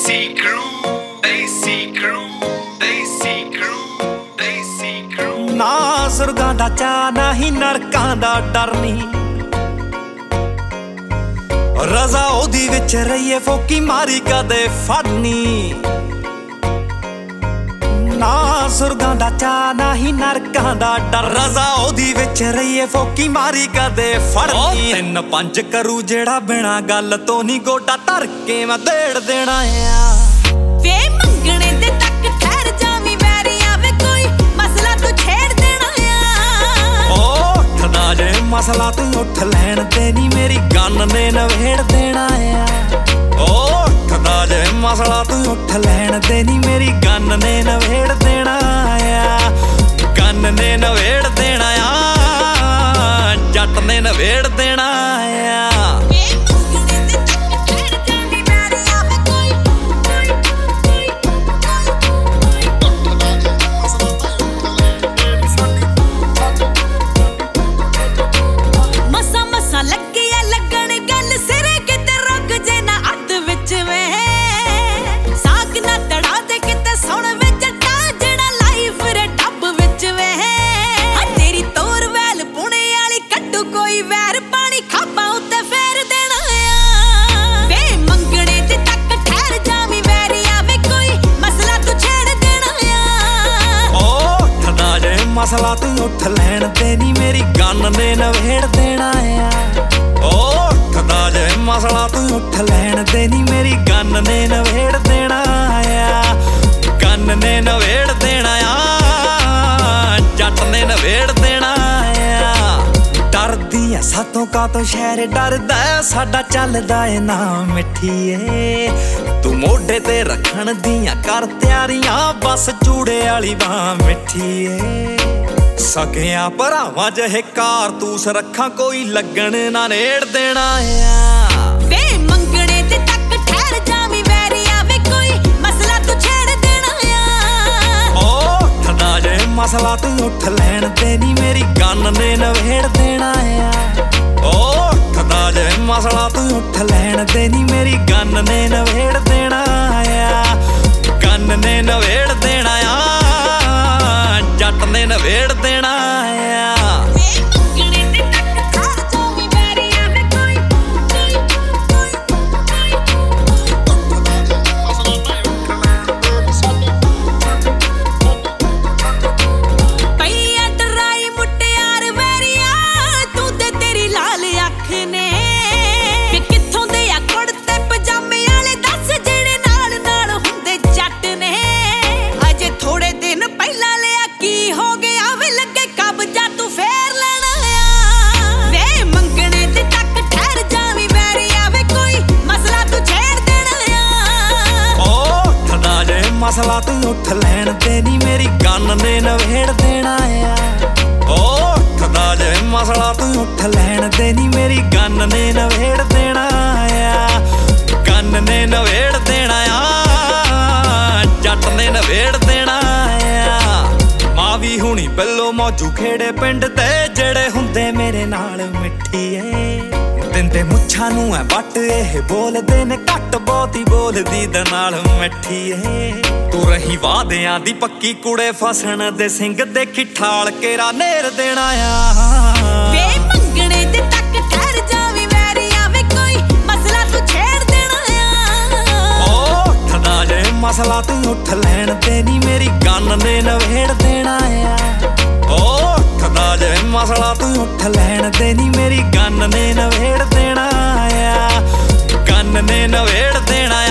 Desi crew, Desi crew, Desi crew, Desi crew। ਨਾ ਸੁਰਗਾਂ ਦਾ ਚਾਅ ਨਹੀਂ ਨਰਕਾਂ ਦਾ ਡਰ ਨਹੀਂ, ਰਜ਼ਾ ਉਹਦੀ ਵਿੱਚ ਰਹੀਏ ਫੋਕੀ ਮਾਰੀ ਕਦੇ ਫੜਨੀ। ਨਾ ਸੁਰਗਾਂ ਦਾ ਚਾਅ ਨਹੀਂ ਨਰਕਾਂ ਦਾ ਡਰ, ਰਜ਼ਾ ਉਹਦੀ ਵਿੱਚ ਰਹੀਏ ਫੋਕੀ ਮਾਰੀ ਕਦੇ ਫੜਨੀ। 3-5 ਕਰੂ ਜਿਹੜਾ ਬਿਨਾ ਗੱਲ ਤੋਂ ਨਹੀਂ ਗੋਡਾ ਧਰ ਕੇ ਮੈਂ ਦੇੜ ਦੇਣਾ ਆ। ਵੇ ਮੰਗਣੇ ਦੇ ਤੱਕ ਠਹਿਰ ਜਾਵੀਂ ਵੈਰੀਆ ਵੇ ਕੋਈ ਮਸਲਾ ਤੂੰ ਛੇੜ ਦੇਣਾ ਆ। ਓ ਉੱਠਦਾ ਜੇ ਮਸਲਾ ਤੂੰ ਉੱਠ ਲੈਣ ਤੇ ਨਹੀਂ ਮੇਰੀ ਗੰਨ ਨੇ ਨਵੇੜ ਦੇਣਾ ਆ। ਓ ਉੱਠਦਾ ਜੇ ਮਸਲਾ ਤੂੰ ਉੱਠ ਲੈਣ ਤੇ ਨਹੀਂ ਮੇਰੀ ਗੰਨ ਨੇ ਨਵੇੜ ਦੇਣਾ ਆ। ਗੰਨ ਨੇ ਨਵੇੜ ਦੇਣਾ ਆ, ਜੱਟ ਨੇ ਨਵੇੜ ਦੇਣਾ ਆ। ਮਸਲਾ ਤੂੰ ਉੱਠ ਲੈਣ ਤੇ ਨਹੀਂ ਮੇਰੀ ਗੰਨ ਨੇ ਨਵੇੜ ਦੇਣਾ ਆ। ਓ ਉੱਠਦਾ ਜੇ ਮਸਲਾ ਤੂੰ ਉੱਠ ਲੈਣ ਤੇ ਨਹੀਂ ਮੇਰੀ ਗੰਨ ਨੇ ਨਵੇੜ ਦੇਣਾ ਆ। ਗੰਨ ਨੇ ਨਵੇੜ ਦੇਣਾ ਆ, ਜੱਟ ਨੇ ਨਵੇੜ ਦੇਣਾ ਆ। ਡਰਦੀ ਆ ਸਾਤੋਂ ਕਾਤੋਂ ਸ਼ਹਿਰ ਡਰਦਾ, ਸਾਡਾ ਚੱਲਦਾ ਏ ਨਾ ਮਿੱਠੀਏ। ਤੂੰ ਮੋਢੇ ਤੇ ਰੱਖਣ ਦੀਆਂ ਕਰ ਤਿਆਰੀਆਂ, ਬਸ ਚੂੜੇ ਵਾਲੀ ਬਾਹ ਮਿੱਠੀਏ। ਸਕਿਆਂ ਭਰਾਵਾਂ ਜਿਹੇ ਕਾਰਤੂਸ ਰੱਖਾਂ, ਕੋਈ ਲੱਗਣ ਨਾ ਨੇੜ ਦੇਣਾ ਆ। ਵੇ ਮੰਗਣੇ ਤੇ ਤੱਕ ਠਹਿਰ ਜਾਵੀਂ ਵੈਰੀਆ ਵੇ ਕੋਈ ਮਸਲਾ ਤੂੰ ਛੇੜ ਦੇਣਾ ਆ। ਓ ਉੱਠਦਾ ਜੇ ਮਸਲਾ ਤੂੰ ਉੱਠ ਲੈਣ ਤੇ ਨਹੀਂ ਮੇਰੀ ਗੰਨ ਨੇ ਨਵੇੜ ਦੇਣਾ ਆ। ਓ ਉੱਠਦਾ ਜੇ ਮਸਲਾ ਤੂੰ ਉੱਠ ਲੈਣ ਤੇ ਨਹੀਂ ਮੇਰੀ ਗੰਨ ਨੇ ਨਵੇੜ ਦੇਣਾ ਆ। ਗੰਨ ਨੇ ਨਵੇੜ ਦੇਣਾ ਆ, ਜੱਟ ਨੇ ਨਵੇੜ ਦੇਣਾ ਆ। ਮਸਲਾ ਤੂੰ ਉੱਠ ਲੈਣ ਤੇ ਨਹੀਂ ਮੇਰੀ ਗੰਨ ਨੇ ਨਵੇੜ ਦੇਣਾ ਆ। ਓ ਉੱਠਦਾ ਜੇ ਮਸਲਾ ਤੂੰ ਉੱਠ ਲੈਣ ਤੇ ਨਹੀਂ ਮੇਰੀ ਗੰਨ ਨੇ ਨਵੇੜ ਦੇਣਾ ਆ। ਗੰਨ ਨੇ ਨਵੇੜ ਦੇਣਾ ਆ, ਜੱਟ ਨੇ ਨਵੇੜ ਦੇਣਾ ਆ। ਮਾਵੀ ਹੁਣੀ ਬਿੱਲੋ ਮੌਜੂ ਖੇੜੇ ਪਿੰਡ ਤੇ, ਜਿਹੜੇ ਹੁੰਦੇ ਮੇਰੇ ਨਾਲ ਮਿੱਠੀਏ। ਦਿੰਦੇ ਮੁੱਛਾਂ ਨੂੰ ਐ ਵੱਟ, ਇਹ ਬੋਲਦੇ ਨੇ ਘੱਟ ਬਹੁਤੀ ਬੋਲਦੀ ਦੇ ਨਾਲ ਮਿੱਠੀਏ। ਤੂੰ ਰਹੀ ਵਾਦਿਆਂ ਦੀ ਪੱਕੀ ਕੁੜੇ, ਫਸਣ ਦੇ ਸਿੰਘ ਦੇਖੀ ਠਾਲ ਕੇਰਾ ਨੇਰ ਦੇਣਾ ਆ। ਵੇ ਮੰਗਣੇ ਦੇ ਤੱਕ ਠਹਿਰ ਜਾਵੀਂ ਵੈਰੀਆ ਵੇ ਕੋਈ ਮਸਲਾ ਤੂੰ ਛੇੜ ਦੇਣਾ ਆ। ਓ ਉੱਠਦਾ ਜੇ ਮਸਲਾ ਤੂੰ ਉੱਠ ਲੈਣ ਤੇ ਨਹੀਂ ਮੇਰੀ ਗੰਨ ਨੇ ਨਵੇੜ ਦੇਣਾ ਆ। ਓ ਉੱਠਦਾ ਜੇ ਮਸਲਾ ਤੂੰ ਉੱਠ ਲੈਣ ਤੇ ਨਹੀਂ ਮੇਰੀ ਗੰਨ ਨੇ ਨਵੇੜ ਦੇਣਾ ਆ। ਗੰਨ ਨੇ ਨਵੇੜ ਦੇਣਾ